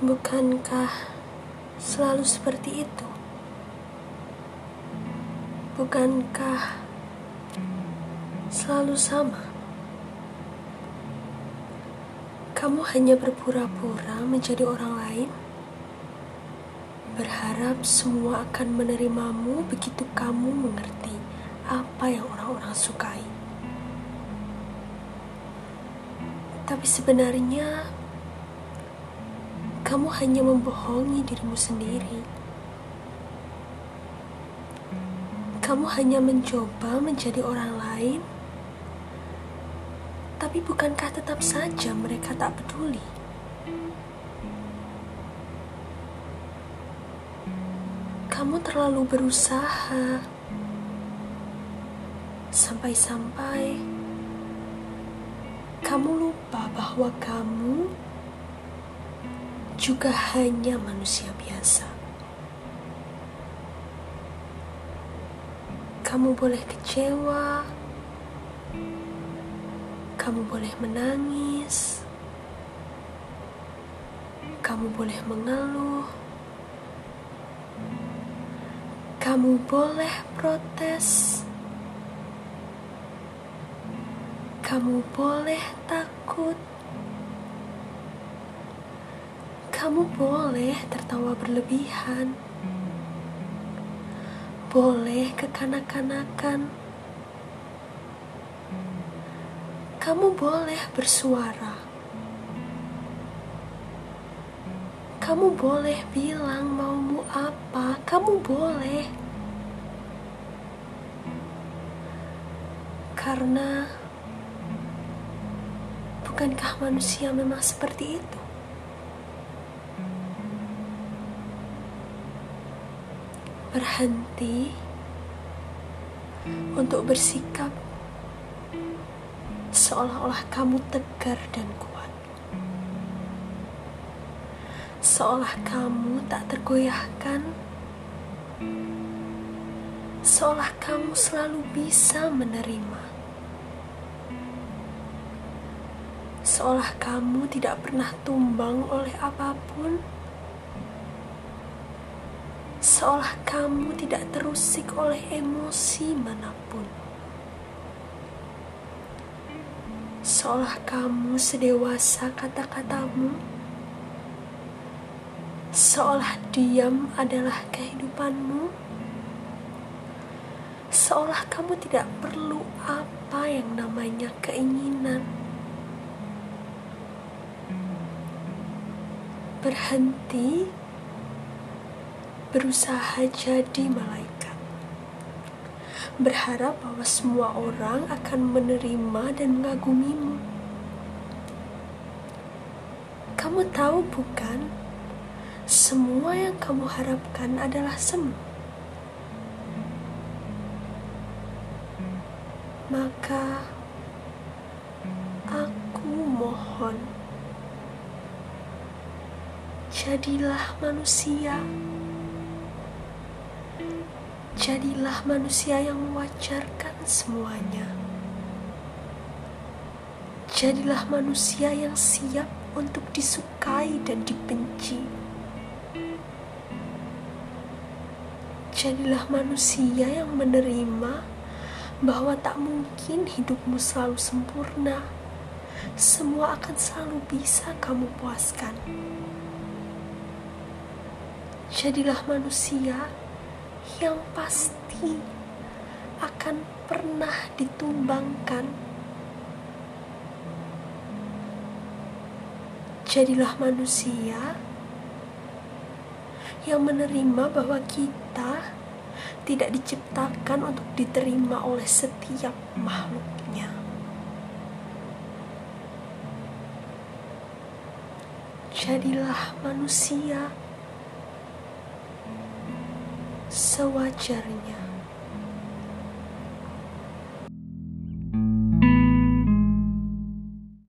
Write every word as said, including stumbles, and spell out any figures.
Bukankah selalu seperti itu? Bukankah selalu sama? Kamu hanya berpura-pura menjadi orang lain, berharap semua akan menerimamu begitu kamu mengerti apa yang orang-orang sukai. Tapi sebenarnya kamu hanya membohongi dirimu sendiri. Kamu hanya mencoba menjadi orang lain, tapi bukankah tetap saja mereka tak peduli? Kamu terlalu berusaha, sampai-sampai kamu lupa bahwa kamu juga hanya manusia biasa. Kamu boleh kecewa, kamu boleh menangis, kamu boleh mengeluh, kamu boleh protes, kamu boleh takut, kamu boleh tertawa berlebihan, boleh kekanak-kanakan, kamu boleh bersuara, kamu boleh bilang maumu apa, kamu boleh. Karena bukankah manusia memang seperti itu? Berhenti untuk bersikap seolah-olah kamu tegar dan kuat, seolah kamu tak tergoyahkan, seolah kamu selalu bisa menerima, seolah kamu tidak pernah tumbang oleh apapun, seolah kamu tidak terusik oleh emosi manapun, seolah kamu sedewasa kata-katamu, seolah diam adalah kehidupanmu, seolah kamu tidak perlu apa yang namanya keinginan. Berhenti berusaha jadi malaikat, berharap bahwa semua orang akan menerima dan mengagumimu. Kamu tahu bukan, semua yang kamu harapkan adalah semu. Maka aku mohon, jadilah manusia. Jadilah manusia yang mewajarkan semuanya. Jadilah manusia yang siap untuk disukai dan dibenci. Jadilah manusia yang menerima bahwa tak mungkin hidupmu selalu sempurna. Semua akan selalu bisa kamu puaskan. Jadilah manusia yang pasti akan pernah ditumbangkan. Jadilah manusia yang menerima bahwa kita tidak diciptakan untuk diterima oleh setiap makhluknya. Jadilah manusia sewajarnya.